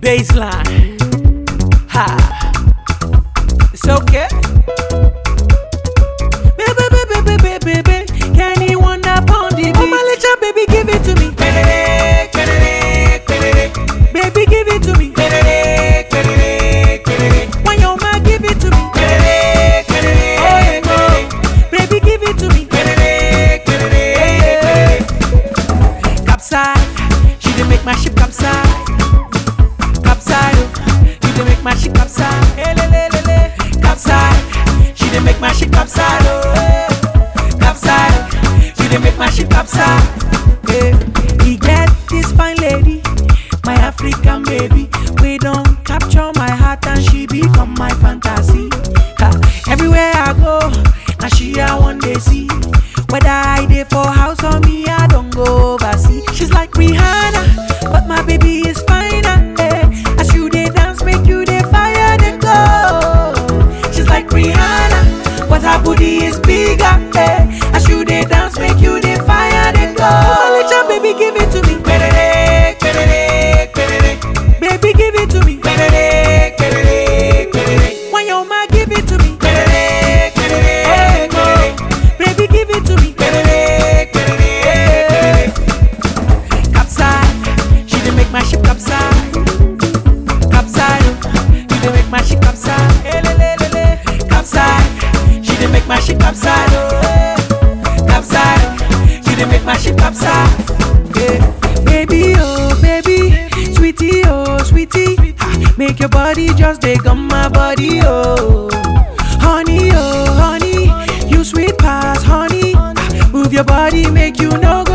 baseline. Ha. It's okay. Baby, baby, baby, baby, can you want up on the beat? Oh my little baby, give it to me. Baby, give it to me. When your man give it to me. Baby, give it to me. Capside, she done make my ship capside. Capside, you done make my ship capside. Capside, she done make my ship capside. Capside, she done make my ship capside. He get this fine lady, my African baby. We don't capture my heart and she become my fantasy. Everywhere I go, now she I one day see. Whether I dey for house or me, I don't go overseas. She's like Rihanna, but my baby is finer. As you dey dance, make you dey fire dey go. She's like Rihanna, but her booty is bigger. As you dey dance, make you dey fire dey go. My little baby, give it to me. Baby, give it to me. When your man give it to me. Baby, give it to me. Capside, she done make my ship capside. Capside, you done make my ship capside. Capside, she done make my ship capside. Capside, she done make my ship capside. Baby, oh baby, sweetie, oh sweetie, make your body just dig on my body, oh honey, you sweet pass, honey, move your body, make you know